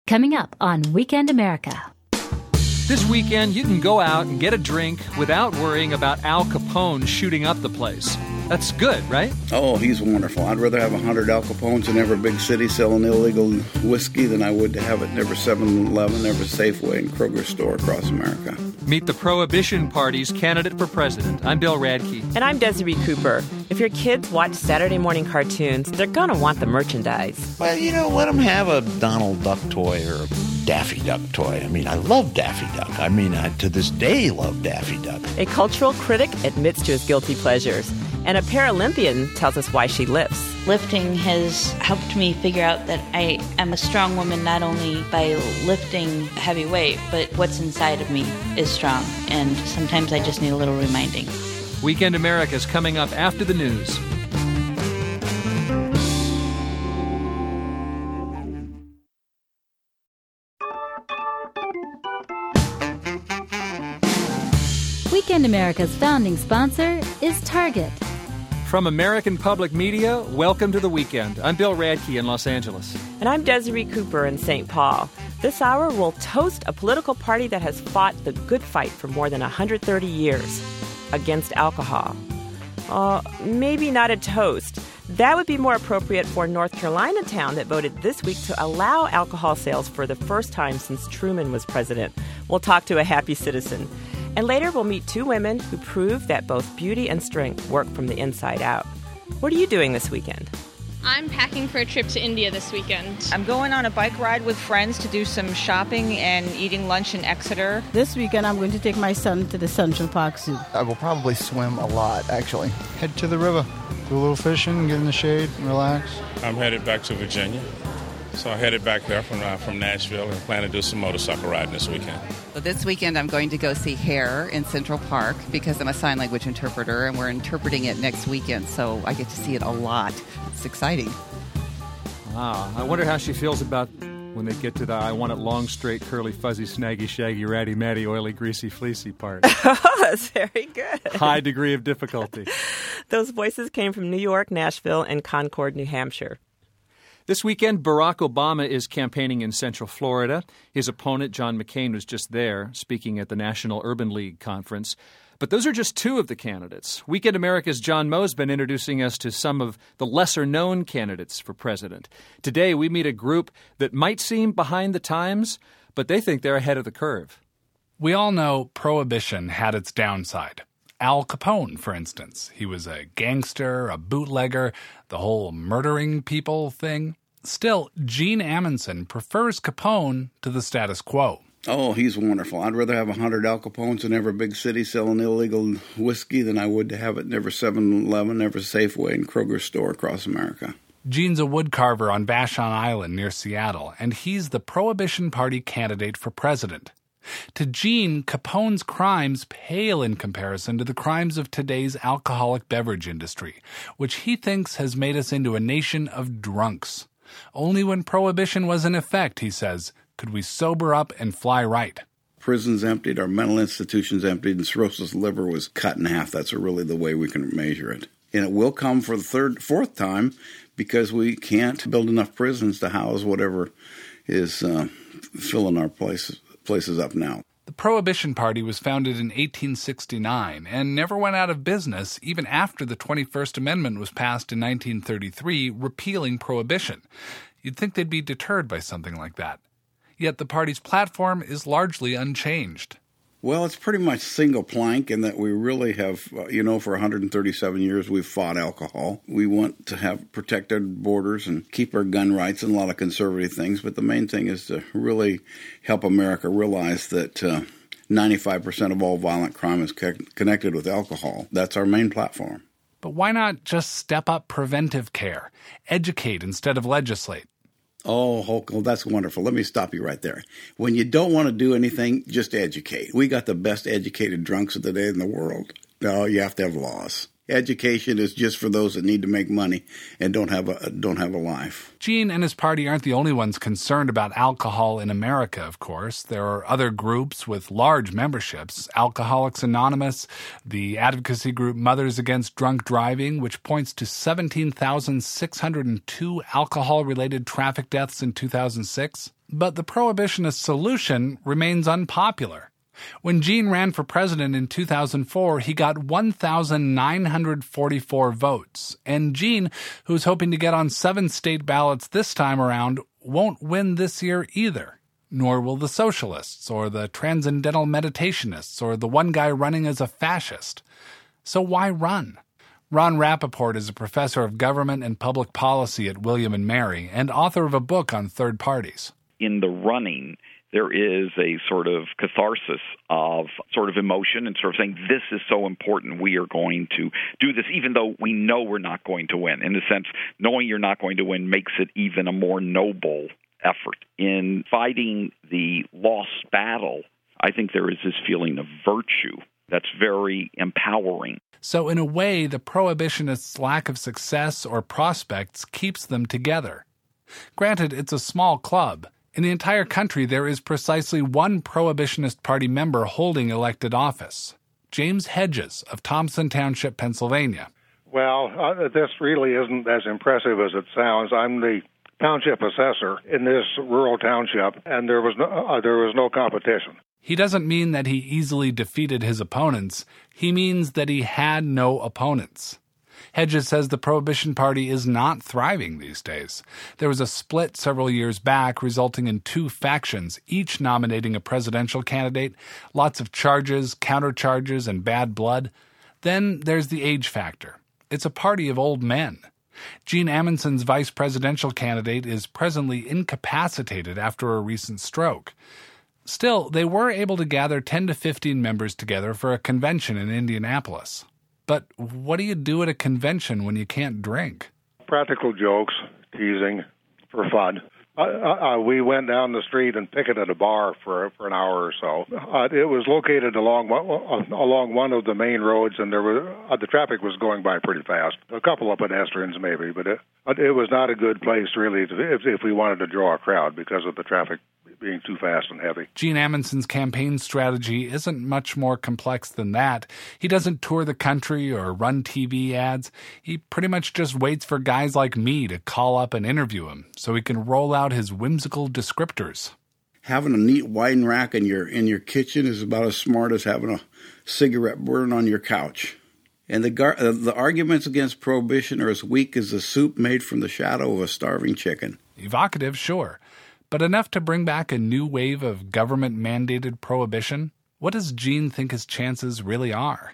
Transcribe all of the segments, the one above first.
Coming up on Weekend America. This weekend, you can go out and get a drink without worrying about Al Capone shooting up the place. That's good, right? Oh, he's wonderful. I'd rather have 100 Al Capones in every big city selling illegal whiskey than I would to have it in every 7-Eleven, every Safeway, and Kroger store across America. Meet the Prohibition Party's candidate for president. I'm Bill Radke. And I'm Desiree Cooper. If your kids watch Saturday morning cartoons, they're going to want the merchandise. Well, let them have a Donald Duck toy or a Daffy Duck toy. I mean, I love Daffy Duck. I to this day love Daffy Duck. A cultural critic admits to his guilty pleasures. And a Paralympian tells us why she lifts. Lifting has helped me figure out that I am a strong woman not only by lifting heavy weight, but what's inside of me is strong. And sometimes I just need a little reminding. Weekend America is coming up after the news. Weekend America's founding sponsor is Target. From American Public Media, welcome to the weekend. I'm Bill Radke in Los Angeles. And I'm Desiree Cooper in St. Paul. This hour, we'll toast a political party that has fought the good fight for more than 130 years against alcohol. Maybe not a toast. That would be more appropriate for North Carolina town that voted this week to allow alcohol sales for the first time since Truman was president. We'll talk to a happy citizen. And later, we'll meet two women who prove that both beauty and strength work from the inside out. What are you doing this weekend? I'm packing for a trip to India this weekend. I'm going on a bike ride with friends to do some shopping and eating lunch in Exeter. This weekend, I'm going to take my son to the Central Park Zoo. I will probably swim a lot, actually. Head to the river, do a little fishing, get in the shade, and relax. I'm headed back to Virginia. So I headed back there from Nashville and plan to do some motorcycle riding this weekend. So this weekend I'm going to go see Hair in Central Park because I'm a sign language interpreter and we're interpreting it next weekend, so I get to see it a lot. It's exciting. Wow. I wonder how she feels about when they get to the I want it long, straight, curly, fuzzy, snaggy, shaggy, ratty, matty, oily, greasy, fleecy part. Oh, that's very good. High degree of difficulty. Those voices came from New York, Nashville, and Concord, New Hampshire. This weekend, Barack Obama is campaigning in Central Florida. His opponent, John McCain, was just there, speaking at the National Urban League Conference. But those are just two of the candidates. Weekend America's John Moe's been introducing us to some of the lesser-known candidates for president. Today, we meet a group that might seem behind the times, but they think they're ahead of the curve. We all know Prohibition had its downside. Al Capone, for instance. He was a gangster, a bootlegger, the whole murdering people thing. Still, Gene Amundson prefers Capone to the status quo. Oh, he's wonderful. I'd rather have 100 Al Capones in every big city selling illegal whiskey than I would to have it in every 7-Eleven, every Safeway, and Kroger store across America. Gene's a woodcarver on Vashon Island near Seattle, and he's the Prohibition Party candidate for president. To Gene, Capone's crimes pale in comparison to the crimes of today's alcoholic beverage industry, which he thinks has made us into a nation of drunks. Only when Prohibition was in effect, he says, could we sober up and fly right. Prisons emptied, our mental institutions emptied, and cirrhosis liver was cut in half. That's really the way we can measure it. And it will come for the fourth time because we can't build enough prisons to house whatever is filling our places up now. The Prohibition Party was founded in 1869 and never went out of business even after the 21st Amendment was passed in 1933, repealing prohibition. You'd think they'd be deterred by something like that. Yet the party's platform is largely unchanged. Well, it's pretty much single plank in that we really have, for 137 years we've fought alcohol. We want to have protected borders and keep our gun rights and a lot of conservative things. But the main thing is to really help America realize that 95% of all violent crime is connected with alcohol. That's our main platform. But why not just step up preventive care, educate instead of legislate? Oh, Holcomb, that's wonderful. Let me stop you right there. When you don't want to do anything, just educate. We got the best educated drunks of the day in the world. No, you have to have laws. Education is just for those that need to make money and don't have a life. Gene and his party aren't the only ones concerned about alcohol in America, of course. There are other groups with large memberships, Alcoholics Anonymous, the advocacy group Mothers Against Drunk Driving, which points to 17,602 alcohol-related traffic deaths in 2006. But the prohibitionist solution remains unpopular. When Gene ran for president in 2004, he got 1,944 votes. And Gene, who's hoping to get on 7 state ballots this time around, won't win this year either. Nor will the socialists, or the transcendental meditationists, or the one guy running as a fascist. So why run? Ron Rappaport is a professor of government and public policy at William & Mary and author of a book on third parties. In the running, there is a sort of catharsis of sort of emotion and sort of saying, this is so important, we are going to do this, even though we know we're not going to win. In the sense, knowing you're not going to win makes it even a more noble effort. In fighting the lost battle, I think there is this feeling of virtue that's very empowering. So in a way, the prohibitionists' lack of success or prospects keeps them together. Granted, it's a small club. In the entire country, there is precisely one Prohibitionist Party member holding elected office, James Hedges of Thompson Township, Pennsylvania. Well, this really isn't as impressive as it sounds. I'm the township assessor in this rural township, and there was no competition. He doesn't mean that he easily defeated his opponents. He means that he had no opponents. Hedges says the Prohibition Party is not thriving these days. There was a split several years back, resulting in 2 factions, each nominating a presidential candidate, lots of charges, countercharges, and bad blood. Then there's the age factor. It's a party of old men. Gene Amundsen's vice presidential candidate is presently incapacitated after a recent stroke. Still, they were able to gather 10 to 15 members together for a convention in Indianapolis. But what do you do at a convention when you can't drink? Practical jokes, teasing, for fun. We went down the street and picketed a bar for an hour or so. It was located along one of the main roads, and the traffic was going by pretty fast. A couple of pedestrians maybe, but it was not a good place really if we wanted to draw a crowd because of the traffic being too fast and heavy. Gene Amundsen's campaign strategy isn't much more complex than that. He doesn't tour the country or run TV ads. He pretty much just waits for guys like me to call up and interview him so he can roll out his whimsical descriptors. Having a neat wine rack in your kitchen is about as smart as having a cigarette burn on your couch. And the arguments against prohibition are as weak as the soup made from the shadow of a starving chicken. Evocative, sure. But enough to bring back a new wave of government-mandated prohibition? What does Gene think his chances really are?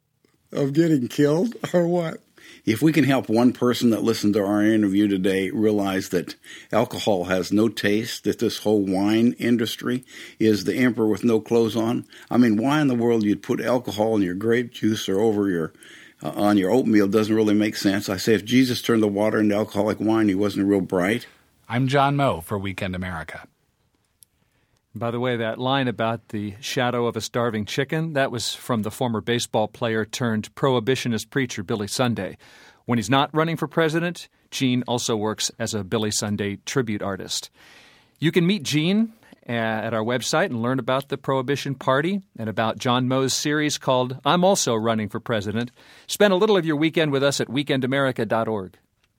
Of getting killed, or what? If we can help one person that listened to our interview today realize that alcohol has no taste, that this whole wine industry is the emperor with no clothes on. I mean, why in the world you'd put alcohol in your grape juice or over on your oatmeal doesn't really make sense. I say if Jesus turned the water into alcoholic wine, he wasn't real bright. I'm John Moe for Weekend America. By the way, that line about the shadow of a starving chicken, that was from the former baseball player turned prohibitionist preacher Billy Sunday. When he's not running for president, Gene also works as a Billy Sunday tribute artist. You can meet Gene at our website and learn about the Prohibition Party and about John Moe's series called I'm Also Running for President. Spend a little of your weekend with us at weekendamerica.org.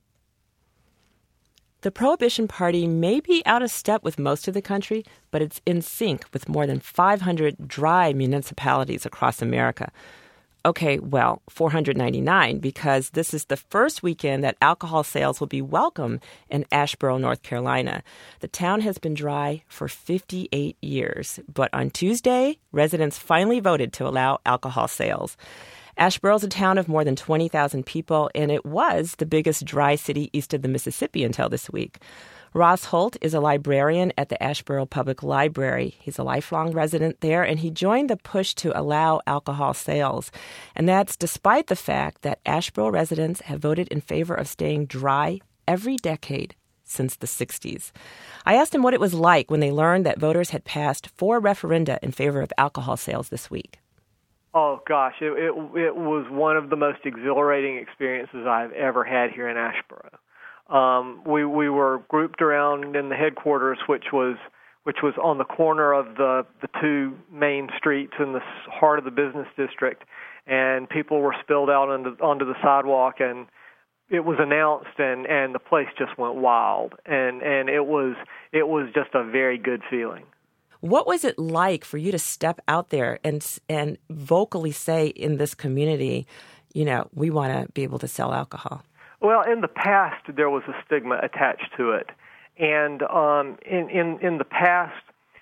The Prohibition Party may be out of step with most of the country, but it's in sync with more than 500 dry municipalities across America. Okay, well, 499, because this is the first weekend that alcohol sales will be welcome in Asheboro, North Carolina. The town has been dry for 58 years, but on Tuesday, residents finally voted to allow alcohol sales. Asheboro is a town of more than 20,000 people, and it was the biggest dry city east of the Mississippi until this week. Ross Holt is a librarian at the Asheboro Public Library. He's a lifelong resident there, and he joined the push to allow alcohol sales. And that's despite the fact that Asheboro residents have voted in favor of staying dry every decade since the 60s. I asked him what it was like when they learned that voters had passed 4 referenda in favor of alcohol sales this week. Oh, gosh, it was one of the most exhilarating experiences I've ever had here in Asheboro. We were grouped around in the headquarters, which was on the corner of the 2 main streets in the heart of the business district, and people were spilled out onto the sidewalk, and was announced, and the place just went wild, and it was just a very good feeling. What was it like for you to step out there and vocally say in this community, we want to be able to sell alcohol? Well, in the past, there was a stigma attached to it. And in the past,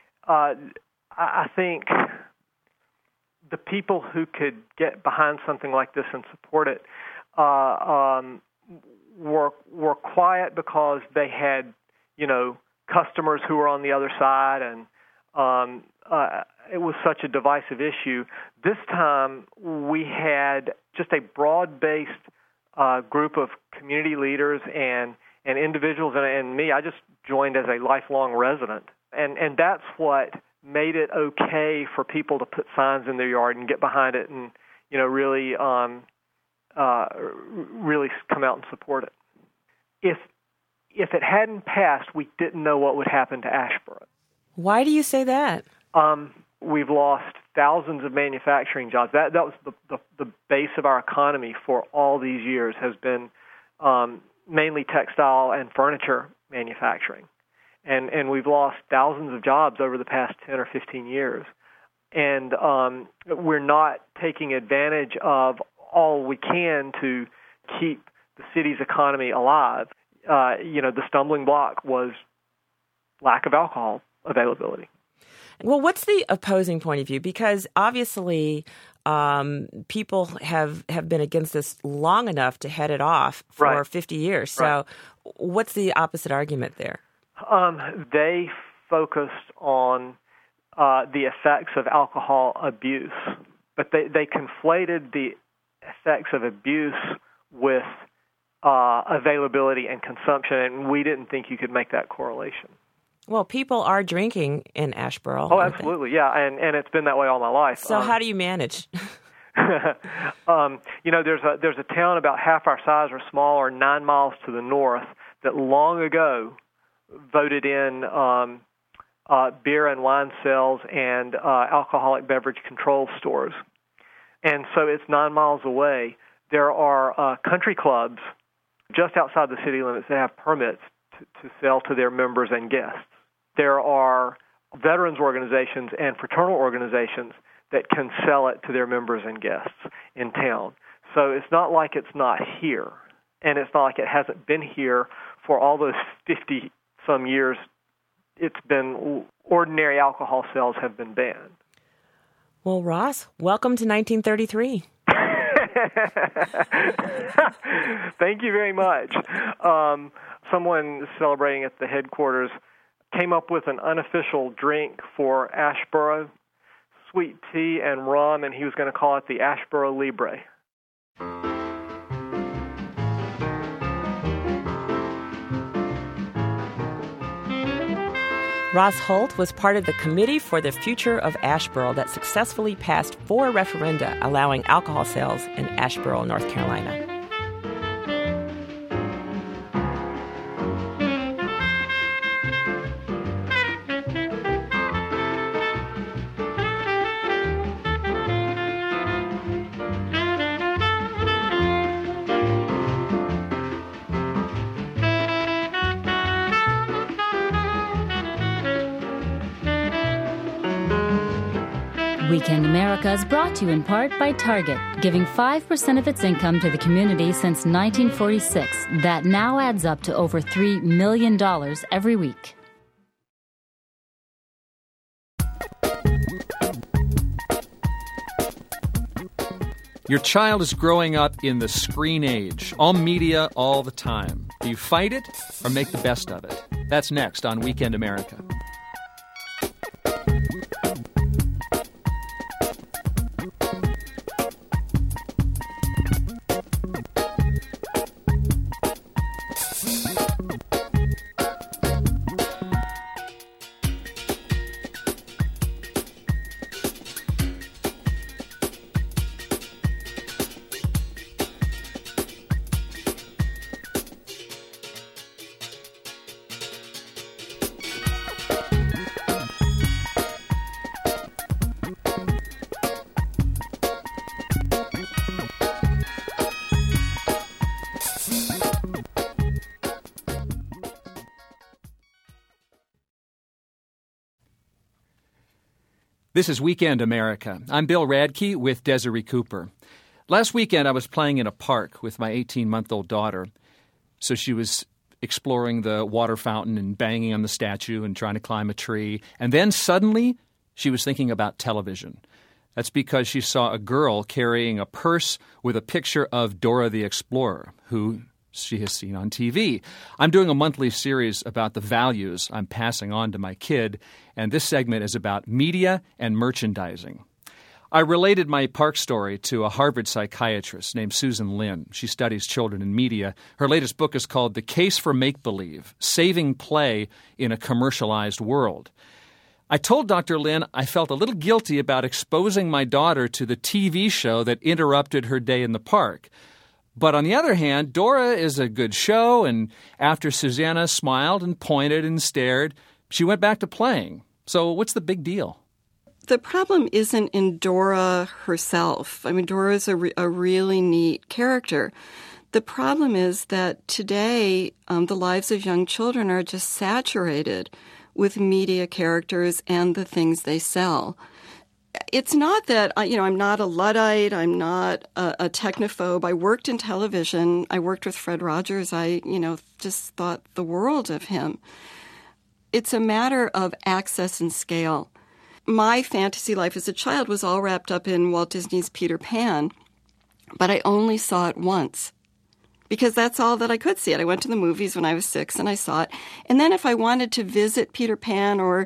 I think the people who could get behind something like this and support it were quiet because they had, customers who were on the other side, and it was such a divisive issue. This time, we had just a broad-based group of community leaders and individuals, and me. I just joined as a lifelong resident, and that's what made it okay for people to put signs in their yard and get behind it, and really come out and support it. If it hadn't passed, we didn't know what would happen to Asheboro. Why do you say that? We've lost thousands of manufacturing jobs. That was the base of our economy for all these years, has been mainly textile and furniture manufacturing. And we've lost thousands of jobs over the past 10 or 15 years. And we're not taking advantage of all we can to keep the city's economy alive. The stumbling block was lack of alcohol availability. Well, what's the opposing point of view? Because obviously people have been against this long enough to head it off for 50 years. So what's the opposite argument there? They focused on the effects of alcohol abuse, but they conflated the effects of abuse with availability and consumption, and we didn't think you could make that correlation. Well, people are drinking in Asheboro. Oh, absolutely, yeah, and it's been that way all my life. So how do you manage? There's a town about half our size or smaller, 9 miles to the north, that long ago voted in beer and wine sales and alcoholic beverage control stores. And so it's 9 miles away. There are country clubs just outside the city limits that have permits to sell to their members and guests. There are veterans organizations and fraternal organizations that can sell it to their members and guests in town. So it's not like it's not here, and it's not like it hasn't been here for all those 50-some years. It's been ordinary alcohol sales have been banned. Well, Ross, welcome to 1933. Thank you very much. Someone celebrating at the headquarters came up with an unofficial drink for Asheboro, sweet tea and rum, and he was going to call it the Asheboro Libre. Ross Holt was part of the Committee for the Future of Asheboro that successfully passed 4 referenda allowing alcohol sales in Asheboro, North Carolina. Weekend America is brought to you in part by Target, giving 5% of its income to the community since 1946. That now adds up to over $3 million every week. Your child is growing up in the screen age, all media all the time. Do you fight it or make the best of it? That's next on Weekend America. This is Weekend America. I'm Bill Radke with Desiree Cooper. Last weekend, I was playing in a park with my 18-month-old daughter. So she was exploring the water fountain and banging on the statue and trying to climb a tree. And then suddenly, she was thinking about television. That's because she saw a girl carrying a purse with a picture of Dora the Explorer, who she has seen on TV. I'm doing a monthly series about the values I'm passing on to my kid, and this segment is about media and merchandising. I related my park story to a Harvard psychiatrist named Susan Lin. She studies children in media. Her latest book is called The Case for Make-Believe, Saving Play in a Commercialized World. I told Dr. Lin I felt a little guilty about exposing my daughter to the TV show that interrupted her day in the park. But on the other hand, Dora is a good show, and after Susanna smiled and pointed and stared, she went back to playing. So what's the big deal? The problem isn't in Dora herself. I mean, Dora is a really neat character. The problem is that today the lives of young children are just saturated with media characters and the things they sell. It's not that, I'm not a Luddite. I'm not a technophobe. I worked in television. I worked with Fred Rogers. I, just thought the world of him. It's a matter of access and scale. My fantasy life as a child was all wrapped up in Walt Disney's Peter Pan, but I only saw it once because that's all that I could see it. I went to the movies when I was 6 and I saw it. And then if I wanted to visit Peter Pan or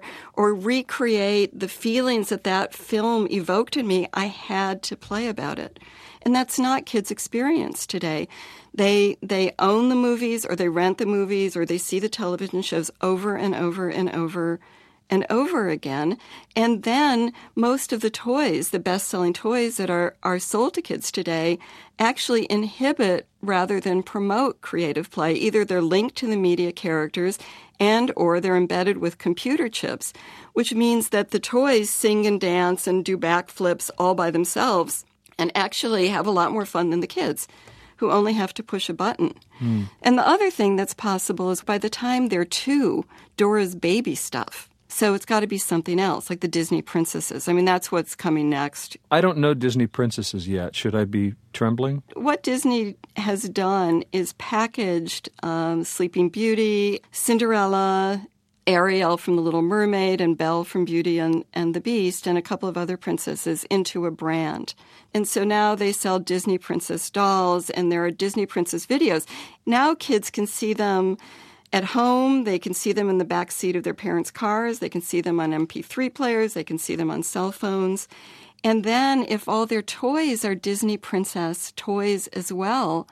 recreate the feelings that film evoked in me, I had to play about it. And that's not kids' experience today. They own the movies or they rent the movies or they see the television shows over and over and over and over again. And then most of the toys, the best-selling toys that are sold to kids today, actually inhibit rather than promote creative play. Either they're linked to the media characters and or they're embedded with computer chips, which means that the toys sing and dance and do backflips all by themselves and actually have a lot more fun than the kids who only have to push a button. And the other thing that's possible is by the time they're 2, Dora's baby stuff. So it's got to be something else, like the Disney princesses. I mean, that's what's coming next. I don't know Disney princesses yet. Should I be trembling? What Disney has done is packaged Sleeping Beauty, Cinderella, Ariel from The Little Mermaid, and Belle from Beauty and the Beast, and a couple of other princesses into a brand. And so now they sell Disney princess dolls, and there are Disney princess videos. Now kids can see them at home. They can see them in the back seat of their parents' cars. They can see them on MP3 players. They can see them on cell phones. And then if all their toys are Disney princess toys as well,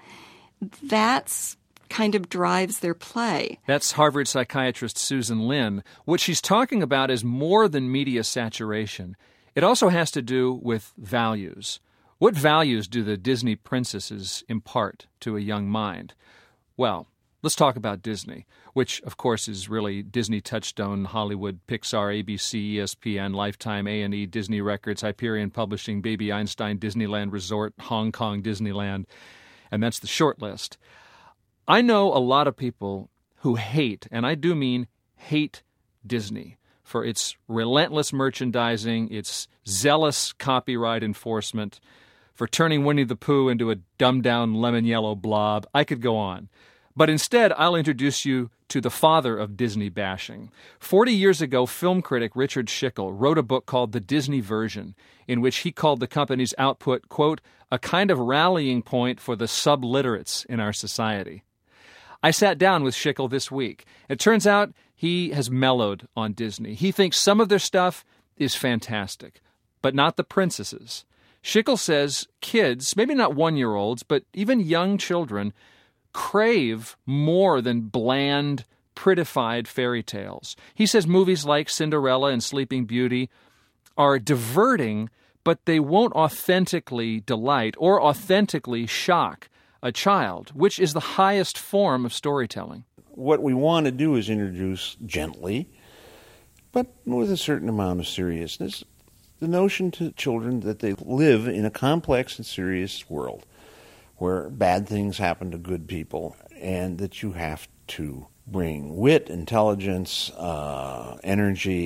that's kind of drives their play. That's Harvard psychiatrist Susan Lin. What she's talking about is more than media saturation. It also has to do with values. What values do the Disney princesses impart to a young mind? Well, let's talk about Disney, which, of course, is really Disney, Touchstone, Hollywood, Pixar, ABC, ESPN, Lifetime, A&E, Disney Records, Hyperion Publishing, Baby Einstein, Disneyland Resort, Hong Kong Disneyland, and that's the short list. I know a lot of people who hate, and I do mean hate, Disney for its relentless merchandising, its zealous copyright enforcement, for turning Winnie the Pooh into a dumbed-down lemon yellow blob. I could go on. But instead, I'll introduce you to the father of Disney bashing. 40 years ago, film critic Richard Schickel wrote a book called The Disney Version, in which he called the company's output, quote, a kind of rallying point for the subliterates in our society. I sat down with Schickel this week. It turns out he has mellowed on Disney. He thinks some of their stuff is fantastic, but not the princesses. Schickel says kids, maybe not 1-year-olds, but even young children, crave more than bland, prettified fairy tales. He says movies like Cinderella and Sleeping Beauty are diverting, but they won't authentically delight or authentically shock a child, which is the highest form of storytelling. What we want to do is introduce gently, but with a certain amount of seriousness, the notion to children that they live in a complex and serious world where bad things happen to good people, and that you have to bring wit, intelligence, energy,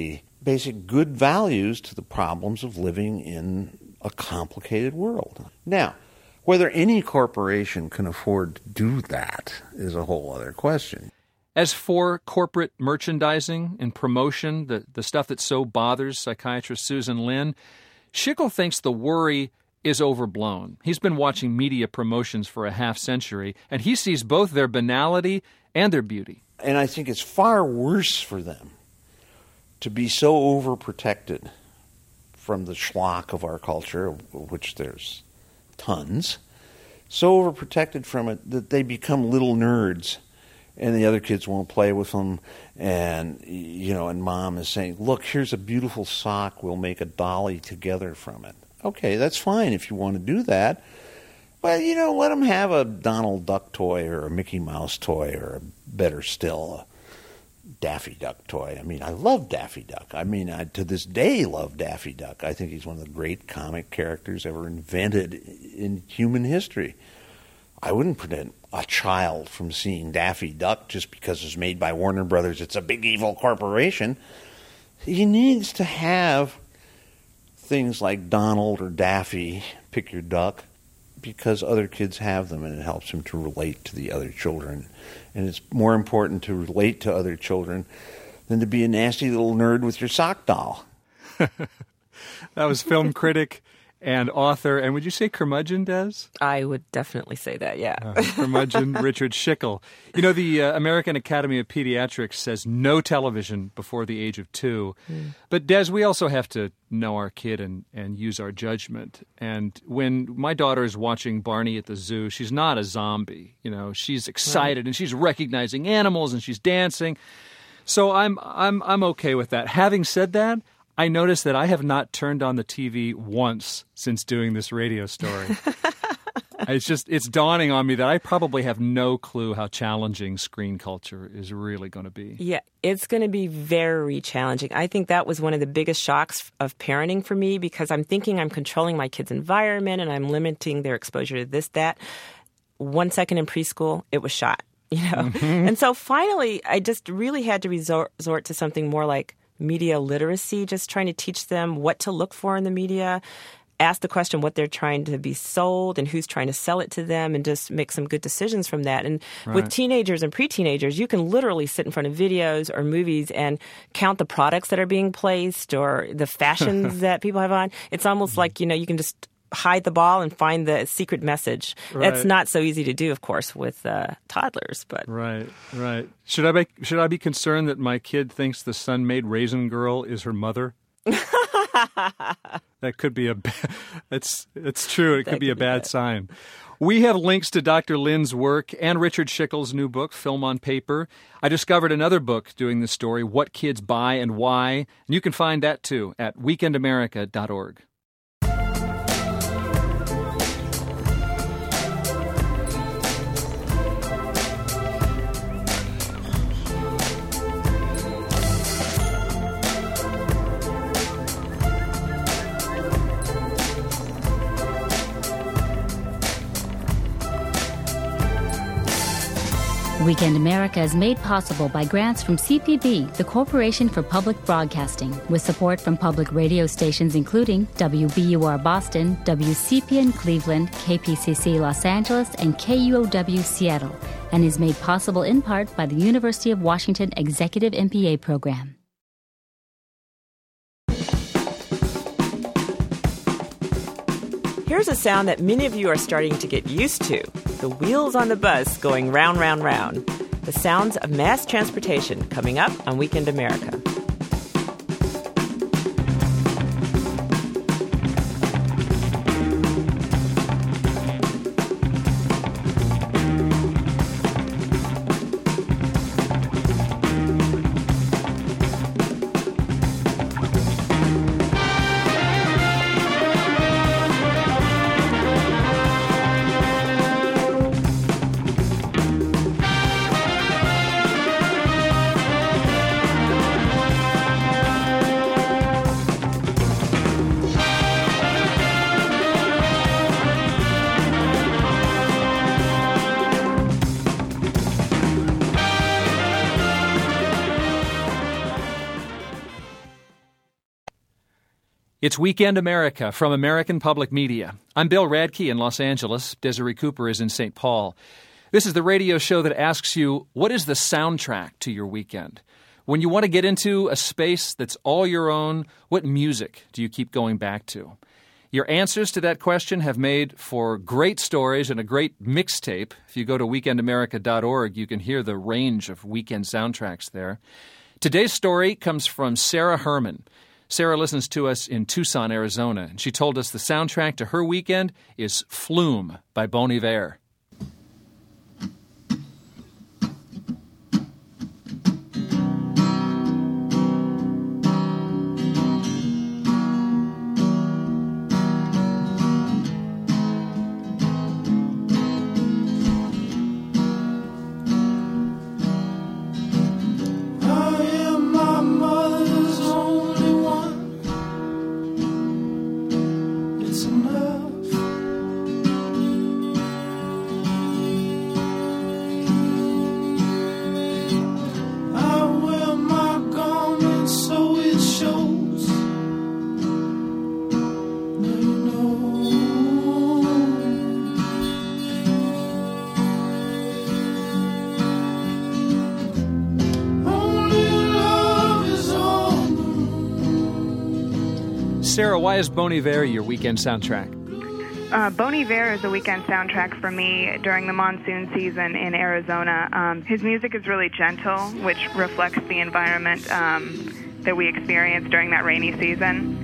basic good values to the problems of living in a complicated world. Now, whether any corporation can afford to do that is a whole other question. As for corporate merchandising and promotion, the stuff that so bothers psychiatrist Susan Lin, Schickel thinks the worry is overblown. He's been watching media promotions for a half-century, and he sees both their banality and their beauty. And I think it's far worse for them to be so overprotected from the schlock of our culture, of which there's tons, so overprotected from it that they become little nerds, and the other kids won't play with them, and and mom is saying, look, here's a beautiful sock, we'll make a dolly together from it. Okay, that's fine if you want to do that, but let them have a Donald Duck toy or a Mickey Mouse toy, or better still, a Daffy Duck toy. I mean, I love Daffy Duck. I mean, I to this day love Daffy Duck. I think he's one of the great comic characters ever invented in human history. I wouldn't prevent a child from seeing Daffy Duck just because it's made by Warner Brothers. It's a big evil corporation. He needs to have things like Donald or Daffy, pick your duck, because other kids have them, and it helps him to relate to the other children. And it's more important to relate to other children than to be a nasty little nerd with your sock doll. That was film critic and author, and would you say curmudgeon, Des? I would definitely say that, yeah. Curmudgeon Richard Schickel. The American Academy of Pediatrics says no television before the age of 2. But, Des, we also have to know our kid and use our judgment. And when my daughter is watching Barney at the zoo, she's not a zombie. She's excited, and she's recognizing animals, and she's dancing. So I'm okay with that. Having said that, I noticed that I have not turned on the TV once since doing this radio story. It's dawning on me that I probably have no clue how challenging screen culture is really going to be. Yeah, it's going to be very challenging. I think that was one of the biggest shocks of parenting for me, because I'm thinking I'm controlling my kid's environment and I'm limiting their exposure to this, that. 1 second in preschool, it was shot, Mm-hmm. And so finally, I just really had to resort to something more like media literacy, just trying to teach them what to look for in the media, ask the question what they're trying to be sold and who's trying to sell it to them, and just make some good decisions from that. And with teenagers and pre-teenagers, you can literally sit in front of videos or movies and count the products that are being placed or the fashions that people have on. It's almost like, you can just hide the ball and find the secret message. Right. That's not so easy to do, of course, with toddlers. But Right. Should I be concerned that my kid thinks the Sun-Maid Raisin Girl is her mother? That could be it's true. It could be a bad sign. We have links to Dr. Lin's work and Richard Schickel's new book, Film on Paper. I discovered another book doing this story, What Kids Buy and Why. And you can find that, too, at weekendamerica.org. Weekend America is made possible by grants from CPB, the Corporation for Public Broadcasting, with support from public radio stations including WBUR Boston, WCPN Cleveland, KPCC Los Angeles, and KUOW Seattle, and is made possible in part by the University of Washington Executive MPA Program. here's a sound that many of you are starting to get used to. The wheels on the bus going round, round, round. The sounds of mass transportation coming up on Weekend America. It's Weekend America from American Public Media. I'm Bill Radke in Los Angeles. Desiree Cooper is in St. Paul. This is the radio show that asks you, what is the soundtrack to your weekend? When you want to get into a space that's all your own, what music do you keep going back to? Your answers to that question have made for great stories and a great mixtape. If you go to weekendamerica.org, you can hear the range of weekend soundtracks there. Today's story comes from Sarah Herman. Sarah listens to us in Tucson, Arizona, and she told us the soundtrack to her weekend is Flume by Bon Iver. Sarah, why is Bon Iver your weekend soundtrack? Bon Iver is a weekend soundtrack for me during the monsoon season in Arizona. His music is really gentle, which reflects the environment that we experience during that rainy season.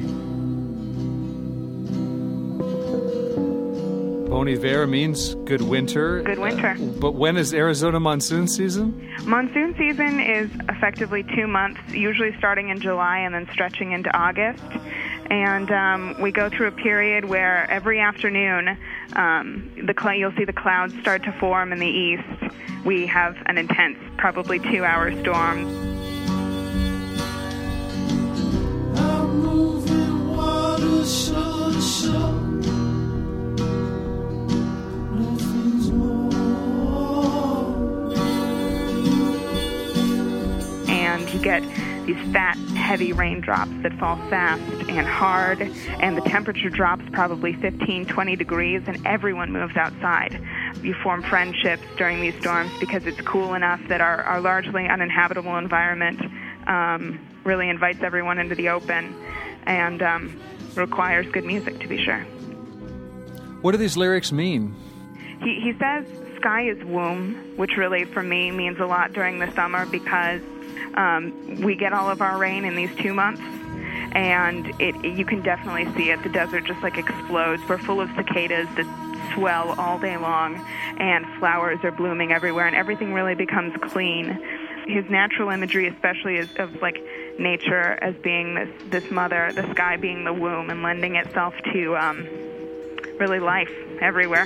Bon Iver means good winter. Good winter. But when is Arizona monsoon season? Monsoon season is effectively 2 months, usually starting in July and then stretching into August. And we go through a period where every afternoon you'll see the clouds start to form in the east. We have an intense, probably 2-hour storm. I'm moving water shore to shore. Nothing's more. And you get these fat, heavy raindrops that fall fast and hard, and the temperature drops probably 15, 20 degrees, and everyone moves outside. You form friendships during these storms because it's cool enough that our largely uninhabitable environment really invites everyone into the open and requires good music, to be sure. What do these lyrics mean? He says, sky is womb, which really, for me, means a lot during the summer because we get all of our rain in these 2 months, and you can definitely see it. The desert just explodes. We're full of cicadas that swell all day long, and flowers are blooming everywhere, and everything really becomes clean. His natural imagery, especially, is of nature as being this mother, the sky being the womb, and lending itself to really life everywhere.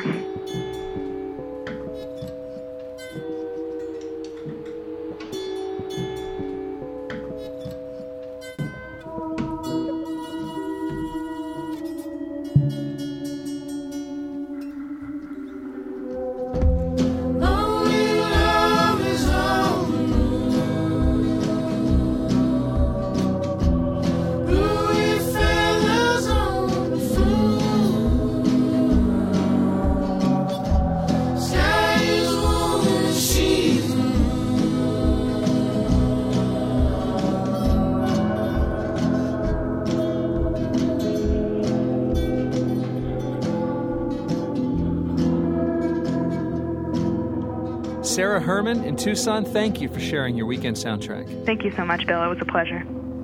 Sarah Herman in Tucson, thank you for sharing your weekend soundtrack. Thank you so much, Bill. It was a pleasure.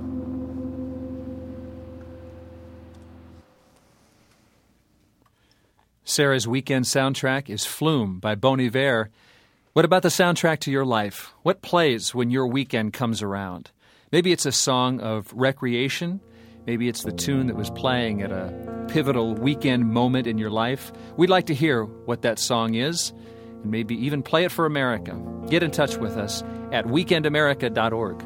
Sarah's weekend soundtrack is Flume by Bon Iver. What about the soundtrack to your life? What plays when your weekend comes around? Maybe it's a song of recreation. Maybe it's the tune that was playing at a pivotal weekend moment in your life. We'd like to hear what that song is, and maybe even play it for America. Get in touch with us at weekendamerica.org.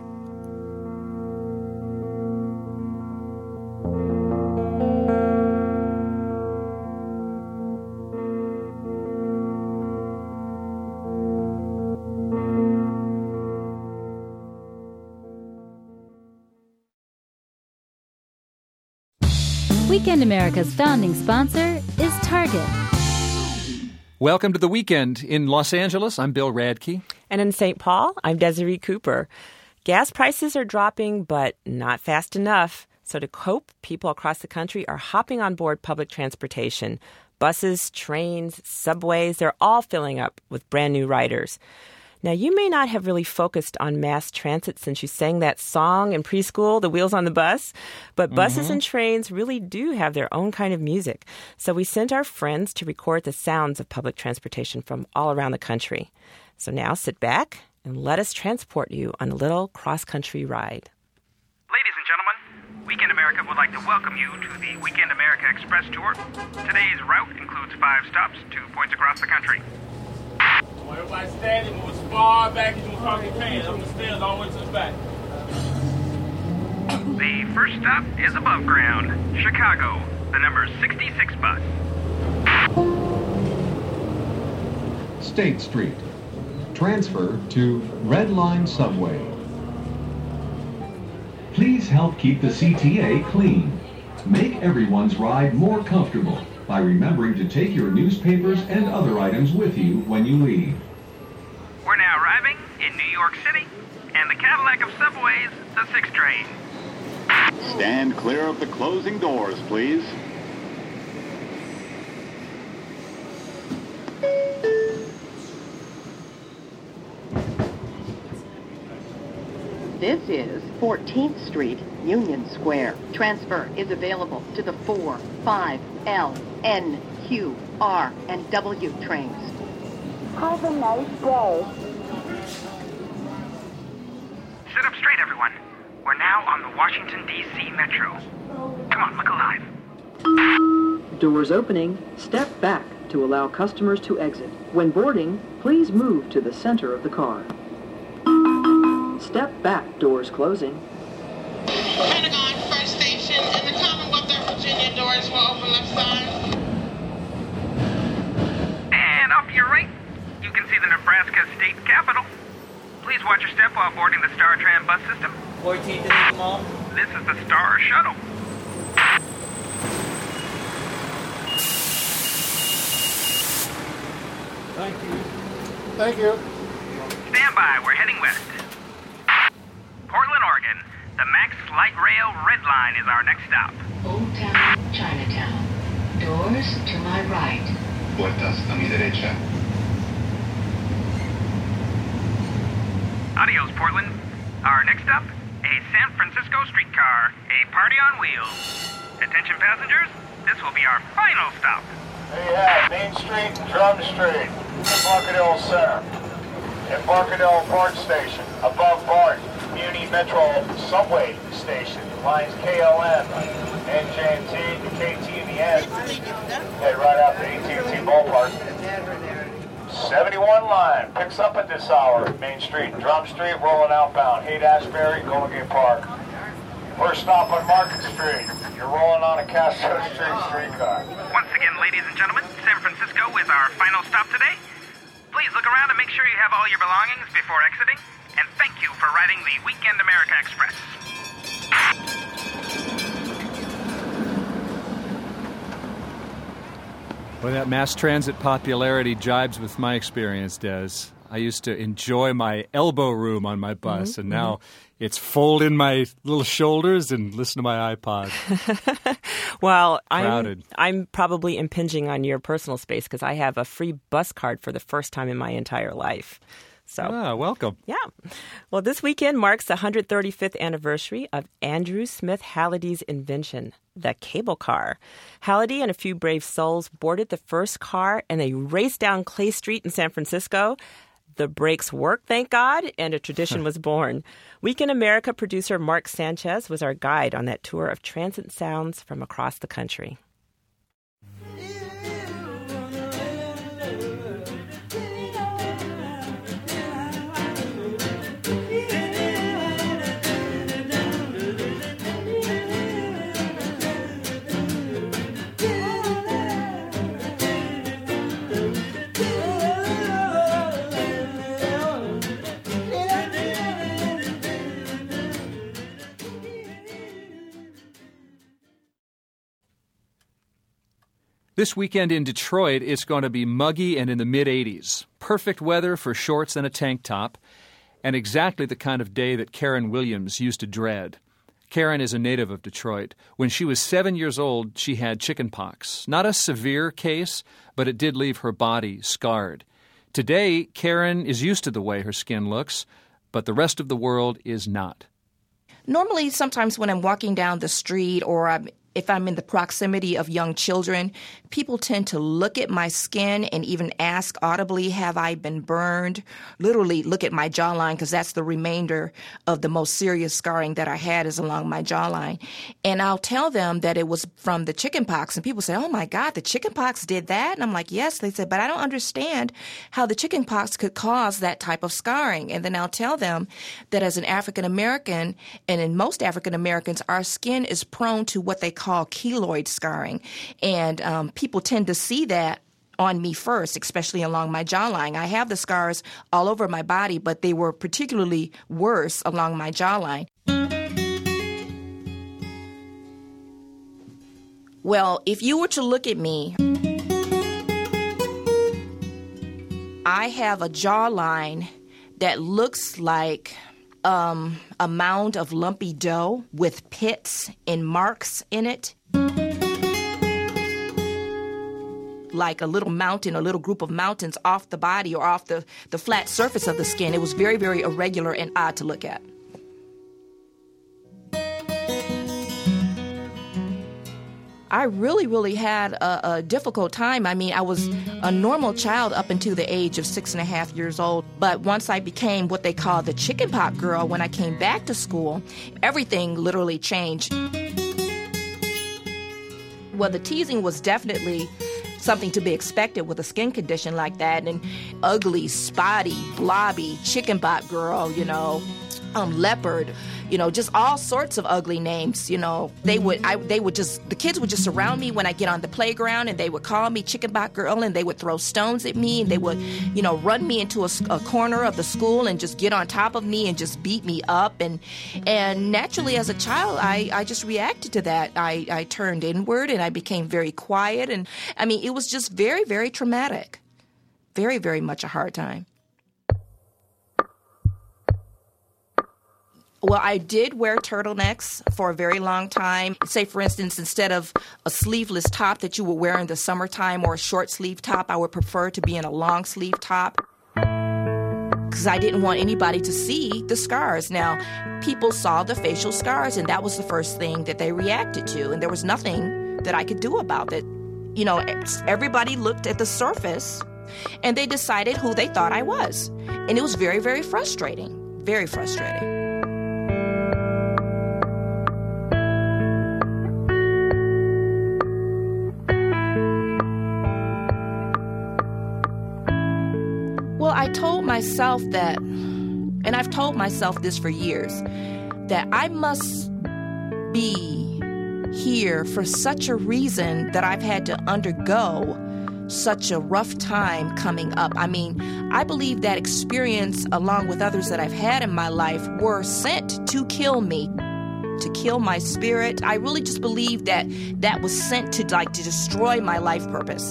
Weekend America's founding sponsor is Target. Welcome to the weekend. In Los Angeles, I'm Bill Radke. And in St. Paul, I'm Desiree Cooper. Gas prices are dropping, but not fast enough. So to cope, people across the country are hopping on board public transportation. Buses, trains, subways, they're all filling up with brand new riders. Now, you may not have really focused on mass transit since you sang that song in preschool, The Wheels on the Bus, but buses and trains really do have their own kind of music. So we sent our friends to record the sounds of public transportation from all around the country. So now sit back and let us transport you on a little cross-country ride. Ladies and gentlemen, Weekend America would like to welcome you to the Weekend America Express Tour. Today's route includes 5 stops, 2 points across the country. Well, everybody standing, move as far back as you fucking can. I'm the stairs all the way to the back. The first stop is above ground, Chicago, the number 66 bus. State Street. Transfer to Red Line Subway. Please help keep the CTA clean. Make everyone's ride more comfortable by remembering to take your newspapers and other items with you when you leave. We're now arriving in New York City, and the Cadillac of subways, the 6 train. Stand clear of the closing doors, please. This is 14th Street, Union Square. Transfer is available to the 4, 5, L, N, Q, R, and W trains. Have a nice day. Sit up straight, everyone. We're now on the Washington, D.C. Metro. Come on, look alive. Doors opening, step back to allow customers to exit. When boarding, please move to the center of the car. Step back, doors closing. Pentagon First Station and the Commonwealth of Virginia doors will open left side. And off to your right, you can see the Nebraska State Capitol. Please watch your step while boarding the StarTran bus system. 14th and Mall. This is the Star Shuttle. Thank you. Thank you. Stand by, we're heading west. Portland, Oregon. The Max Light Rail Red Line is our next stop. Old Town, Chinatown. Doors to my right. Puertas a mi derecha. Adios, Portland. Our next stop, a San Francisco streetcar, a party on wheels. Attention passengers, this will be our final stop. There you have Main Street and Drum Street, Embarcadero Center, Embarcadero BART Station, above BART, Muni Metro Subway Station, lines KLM, NJT, the KT in the end, head right out to AT&T Ballpark. 71 line picks up at this hour, Main Street and Drum Street, rolling outbound, Haight-Ashbury, Golden Gate Park. First stop on Market Street. You're rolling on a Castro Street streetcar. Once again, ladies and gentlemen, San Francisco is our final stop today. Please look around and make sure you have all your belongings before exiting. And thank you for riding the Weekend America Express. Well, that mass transit popularity jibes with my experience, Des. I used to enjoy my elbow room on my bus, and now it's fold in my little shoulders and listen to my iPod. Well, Crowded. I'm probably impinging on your personal space because I have a free bus card for the first time in my entire life. So, welcome. Yeah. Well, this weekend marks the 135th anniversary of Andrew Smith Halliday's invention, the cable car. Halliday and a few brave souls boarded the first car, and they raced down Clay Street in San Francisco. The brakes worked, thank God, and a tradition was born. Weekend America producer Mark Sanchez was our guide on that tour of transit sounds from across the country. This weekend in Detroit, it's going to be muggy and in the mid-80s. Perfect weather for shorts and a tank top, and exactly the kind of day that Karen Williams used to dread. Karen is a native of Detroit. When she was 7 years old, she had chickenpox. Not a severe case, but it did leave her body scarred. Today, Karen is used to the way her skin looks, but the rest of the world is not. Normally, sometimes when I'm walking down the street or if I'm in the proximity of young children, people tend to look at my skin and even ask audibly, have I been burned? Literally look at my jawline, because that's the remainder of the most serious scarring that I had is along my jawline. And I'll tell them that it was from the chickenpox. And people say, oh, my God, the chickenpox did that? And I'm like, yes. They said, but I don't understand how the chickenpox could cause that type of scarring. And then I'll tell them that as an African American, and in most African Americans, our skin is prone to what they call keloid scarring. And people tend to see that on me first, especially along my jawline. I have the scars all over my body, but they were particularly worse along my jawline. Well, if you were to look at me, I have a jawline that looks like a mound of lumpy dough with pits and marks in it. Like a little mountain, a little group of mountains off the body or off the flat surface of the skin. It was very, very irregular and odd to look at. I really had a difficult time. I mean, I was a normal child up until the age of 6.5 years old. But once I became what they call the chickenpox girl, when I came back to school, everything literally changed. Well, the teasing was definitely something to be expected with a skin condition like that. And ugly, spotty, blobby, chickenpox girl, leopard, just all sorts of ugly names. The kids would just surround me when I get on the playground, and they would call me chickenpox girl, and they would throw stones at me, and they would, run me into a corner of the school and just get on top of me and just beat me up. And naturally, as a child, I just reacted to that. I turned inward, and I became very quiet. And I mean, it was just very, very traumatic. Very, very much a hard time. Well, I did wear turtlenecks for a very long time. Say, for instance, instead of a sleeveless top that you would wear in the summertime or a short sleeve top, I would prefer to be in a long sleeve top because I didn't want anybody to see the scars. Now, people saw the facial scars, and that was the first thing that they reacted to, and there was nothing that I could do about it. Everybody looked at the surface, and they decided who they thought I was. And it was very, very frustrating. Very frustrating. Well, I told myself that, and I've told myself this for years, that I must be here for such a reason that I've had to undergo such a rough time coming up. I mean, I believe that experience, along with others that I've had in my life, were sent to kill me, to kill my spirit. I really just believe that was sent to destroy my life purpose.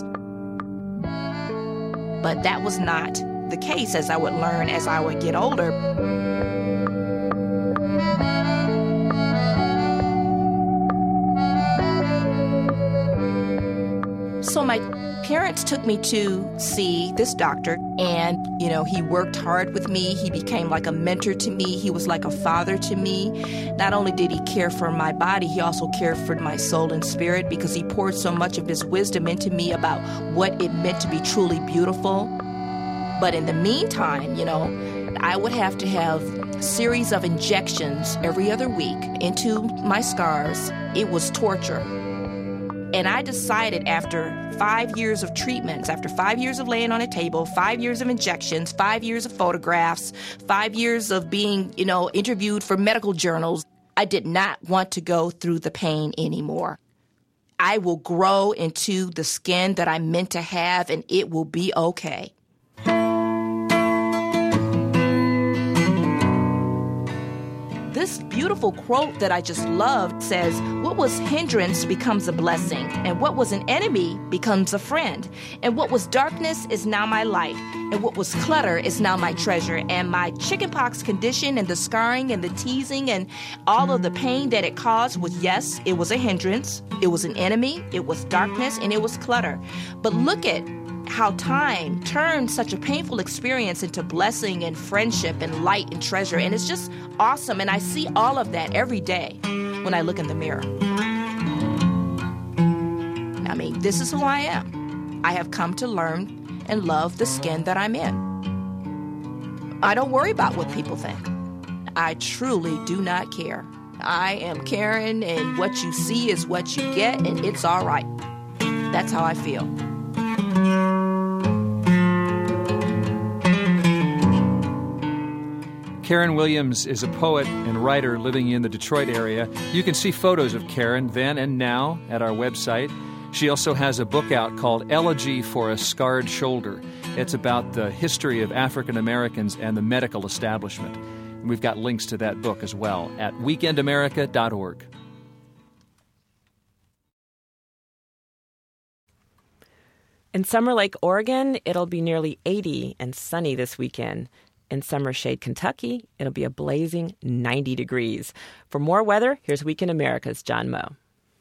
But that was not the case, as I would learn as I would get older. So my parents took me to see this doctor, and, he worked hard with me. He became like a mentor to me. He was like a father to me. Not only did he care for my body, he also cared for my soul and spirit, because he poured so much of his wisdom into me about what it meant to be truly beautiful. But in the meantime, I would have to have a series of injections every other week into my scars. It was torture. And I decided after 5 years of treatments, after 5 years of laying on a table, 5 years of injections, 5 years of photographs, 5 years of being, interviewed for medical journals, I did not want to go through the pain anymore. I will grow into the skin that I'm meant to have, and it will be okay. this beautiful quote that I just loved says, what was hindrance becomes a blessing, and what was an enemy becomes a friend, and what was darkness is now my light, and what was clutter is now my treasure, and my chickenpox condition and the scarring and the teasing and all of the pain that it caused was, yes, it was a hindrance, it was an enemy, it was darkness, and it was clutter. But look at how time turned such a painful experience into blessing and friendship and light and treasure. And it's just awesome. And I see all of that every day when I look in the mirror. I mean, this is who I am. I have come to learn and love the skin that I'm in. I don't worry about what people think. I truly do not care. I am Karen, and what you see is what you get, and it's all right. That's how I feel. Karen Williams is a poet and writer living in the Detroit area. You can see photos of Karen then and now at our website. She also has a book out called Elegy for a Scarred Shoulder. It's about the history of African Americans and the medical establishment. And we've got links to that book as well at weekendamerica.org. In Summer Lake, Oregon, it'll be nearly 80 and sunny this weekend. In Summer Shade, Kentucky, it'll be a blazing 90 degrees. For more weather, here's Weekend America's John Moe.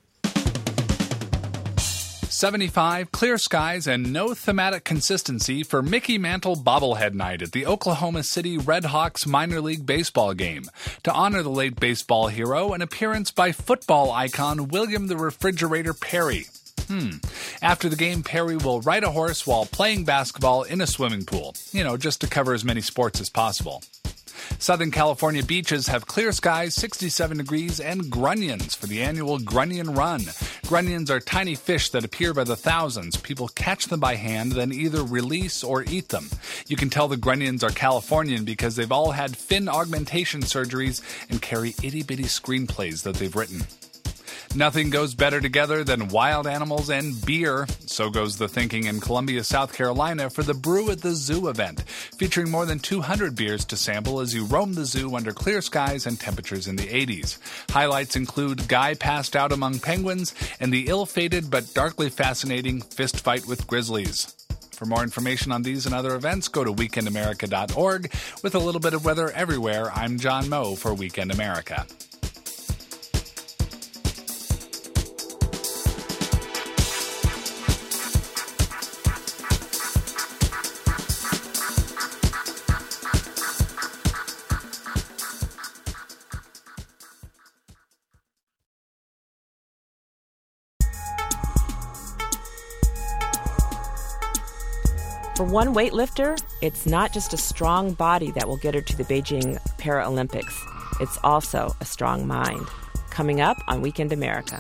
75, clear skies, and no thematic consistency for Mickey Mantle Bobblehead Night at the Oklahoma City Redhawks minor league baseball game. To honor the late baseball hero, an appearance by football icon William the Refrigerator Perry. After the game, Perry will ride a horse while playing basketball in a swimming pool. Just to cover as many sports as possible. Southern California beaches have clear skies, 67 degrees, and grunions for the annual Grunion Run. Grunions are tiny fish that appear by the thousands. People catch them by hand, then either release or eat them. You can tell the grunions are Californian because they've all had fin augmentation surgeries and carry itty-bitty screenplays that they've written. Nothing goes better together than wild animals and beer. So goes the thinking in Columbia, South Carolina for the Brew at the Zoo event, featuring more than 200 beers to sample as you roam the zoo under clear skies and temperatures in the 80s. Highlights include Guy Passed Out Among Penguins and the ill-fated but darkly fascinating Fist Fight with Grizzlies. For more information on these and other events, go to weekendamerica.org. With a little bit of weather everywhere, I'm John Moe for Weekend America. For one weightlifter, it's not just a strong body that will get her to the Beijing Paralympics. It's also a strong mind. Coming up on Weekend America.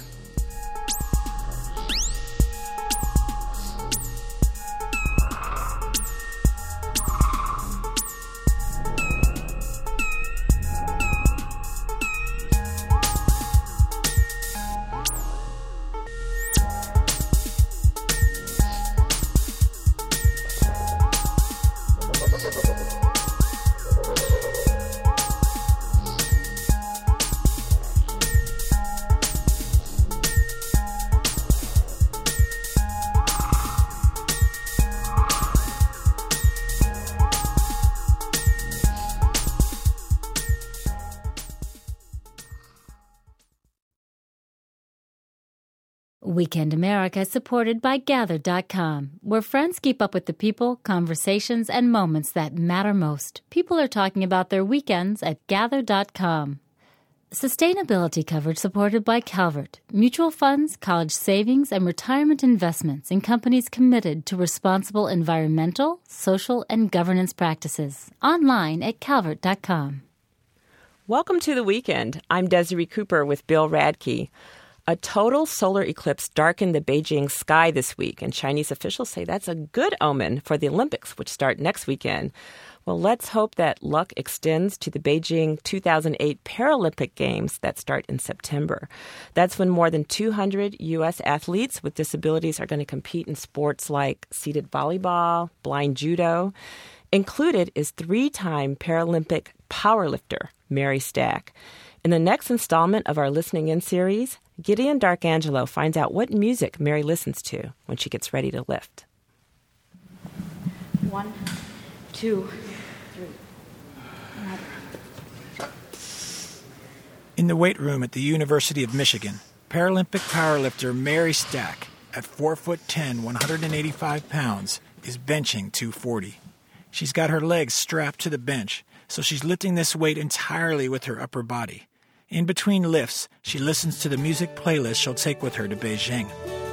Weekend America is supported by Gather.com, where friends keep up with the people, conversations, and moments that matter most. People are talking about their weekends at Gather.com. Sustainability coverage supported by Calvert, mutual funds, college savings, and retirement investments in companies committed to responsible environmental, social, and governance practices. Online at Calvert.com. Welcome to the weekend. I'm Desiree Cooper with Bill Radke. A total solar eclipse darkened the Beijing sky this week, and Chinese officials say that's a good omen for the Olympics, which start next weekend. Well, let's hope that luck extends to the Beijing 2008 Paralympic Games that start in September. That's when more than 200 U.S. athletes with disabilities are going to compete in sports like seated volleyball, blind judo. Included is three-time Paralympic powerlifter Mary Stack. In the next installment of our Listening In series, Gideon Darkangelo finds out what music Mary listens to when she gets ready to lift. 1, 2, 3. In the weight room at the University of Michigan, Paralympic powerlifter Mary Stack, at 4'10", 185 pounds, is benching 240. She's got her legs strapped to the bench, so she's lifting this weight entirely with her upper body. In between lifts, she listens to the music playlist she'll take with her to Beijing.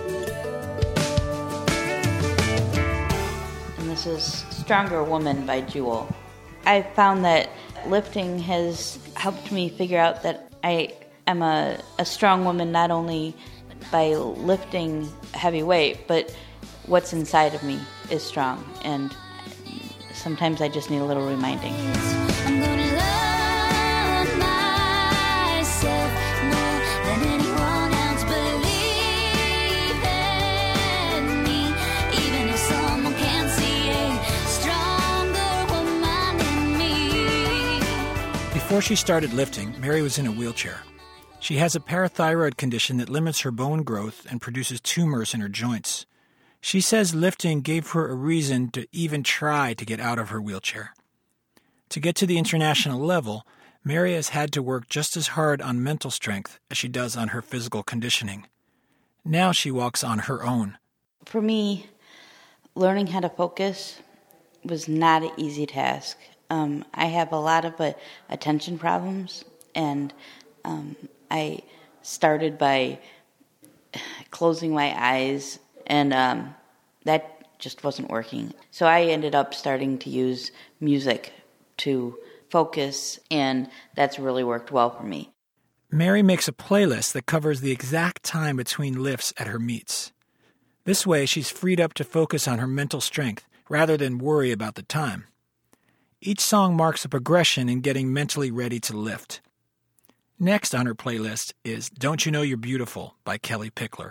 And this is Stronger Woman by Jewel. I found that lifting has helped me figure out that I am a strong woman not only by lifting heavy weight, but what's inside of me is strong. And sometimes I just need a little reminding. I'm gonna love myself more than anyone else. Believe in me, even if someone can't see a stronger woman in me. Before she started lifting, Mary was in a wheelchair. She has a parathyroid condition that limits her bone growth and produces tumors in her joints. She says lifting gave her a reason to even try to get out of her wheelchair. To get to the international level, Mary has had to work just as hard on mental strength as she does on her physical conditioning. Now she walks on her own. For me, learning how to focus was not an easy task. I have a lot of attention problems, and I started by closing my eyes, and that just wasn't working. So I ended up starting to use music to focus, and that's really worked well for me. Mary makes a playlist that covers the exact time between lifts at her meets. This way, she's freed up to focus on her mental strength rather than worry about the time. Each song marks a progression in getting mentally ready to lift. Next on her playlist is Don't You Know You're Beautiful by Kelly Pickler.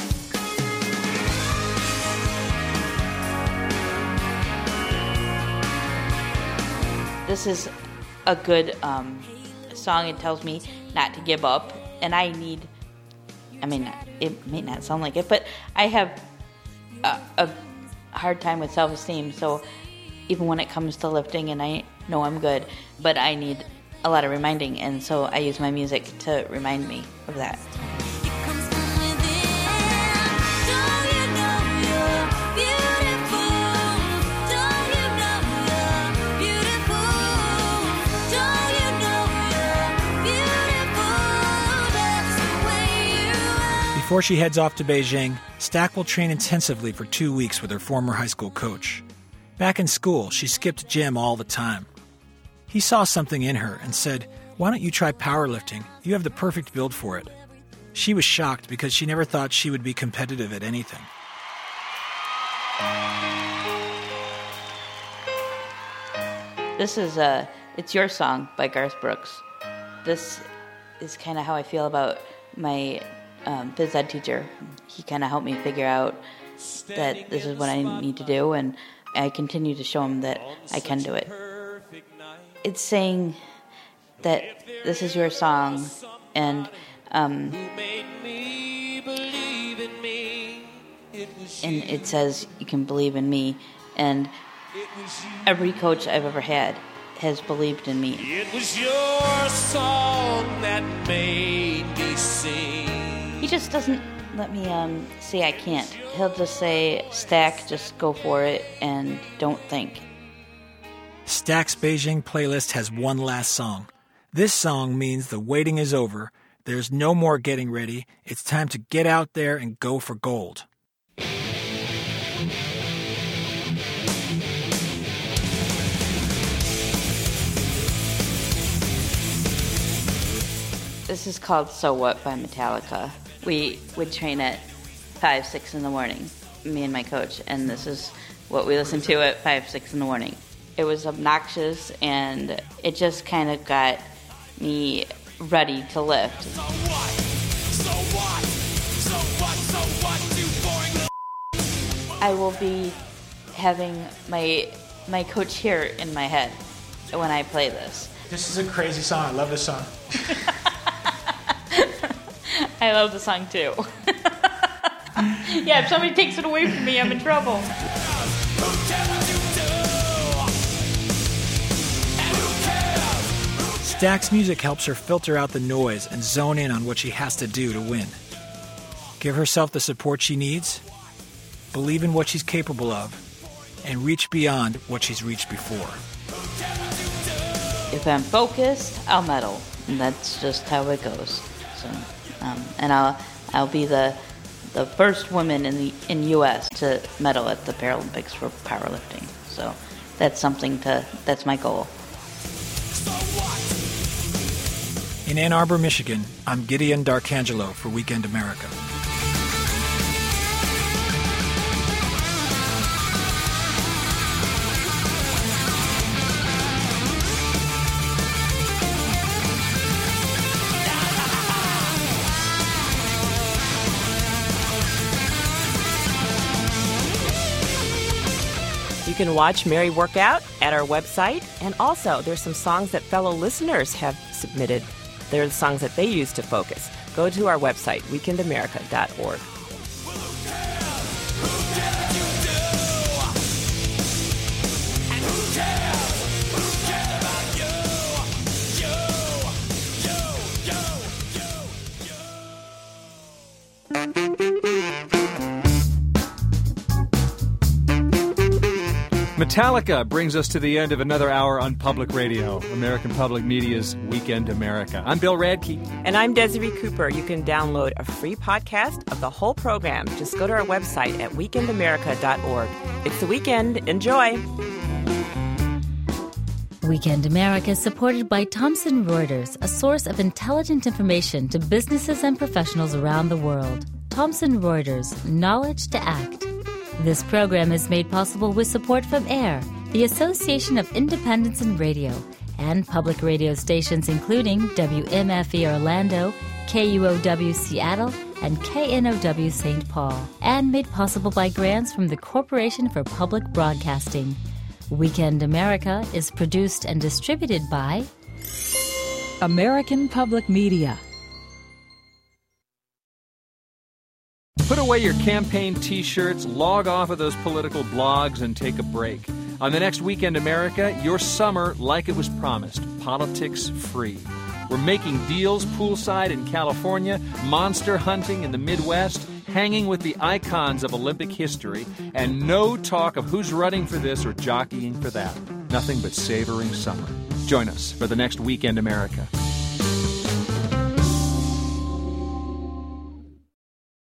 This is a good song. It tells me not to give up, and it may not sound like it, but I have a hard time with self-esteem, so even when it comes to lifting, and I know I'm good, but I need a lot of reminding, and so I use my music to remind me of that. Before she heads off to Beijing, Stack will train intensively for 2 weeks with her former high school coach. Back in school, she skipped gym all the time. He saw something in her and said, "Why don't you try powerlifting? You have the perfect build for it." She was shocked because she never thought she would be competitive at anything. This is It's Your Song by Garth Brooks. This is kind of how I feel about my phys ed teacher. He kind of helped me figure out that this is what I need to do, and I continue to show him that I can do it. It's saying that this is your song, and it says you can believe in me, and every coach I've ever had has believed in me. It was your song that made me sing. He just doesn't let me say I can't. He'll just say, Stack, just go for it, and don't think. Stack's Beijing playlist has one last song. This song means the waiting is over. There's no more getting ready. It's time to get out there and go for gold. This is called So What by Metallica. We would train at 5, 6 in the morning, me and my coach, and this is what we listened to at 5, 6 in the morning. It was obnoxious, and it just kind of got me ready to lift. I will be having my coach here in my head when I play this. This is a crazy song. I love this song. I love the song too. Yeah, if somebody takes it away from me, I'm in trouble. Stack's music helps her filter out the noise and zone in on what she has to do to win. Give herself the support she needs, believe in what she's capable of, and reach beyond what she's reached before. If I'm focused, I'll medal, and that's just how it goes. So, and I'll be the first woman in U.S. to medal at the Paralympics for powerlifting. So that's that's my goal. In Ann Arbor, Michigan, I'm Gideon D'Arcangelo for Weekend America. You can watch Mary work out at our website, and also there's some songs that fellow listeners have submitted. They're the songs that they use to focus. Go to our website, weekendamerica.org. Metallica brings us to the end of another hour on Public Radio, American Public Media's Weekend America. I'm Bill Radke. And I'm Desiree Cooper. You can download a free podcast of the whole program. Just go to our website at weekendamerica.org. It's the weekend. Enjoy. Weekend America is supported by Thomson Reuters, a source of intelligent information to businesses and professionals around the world. Thomson Reuters, knowledge to act. This program is made possible with support from AIR, the Association of Independents in Radio, and public radio stations including WMFE Orlando, KUOW Seattle, and KNOW St. Paul, and made possible by grants from the Corporation for Public Broadcasting. Weekend America is produced and distributed by American Public Media. Put away your campaign T-shirts, log off of those political blogs, and take a break. On the next Weekend America, your summer like it was promised, politics free. We're making deals poolside in California, monster hunting in the Midwest, hanging with the icons of Olympic history, and no talk of who's running for this or jockeying for that. Nothing but savoring summer. Join us for the next Weekend America.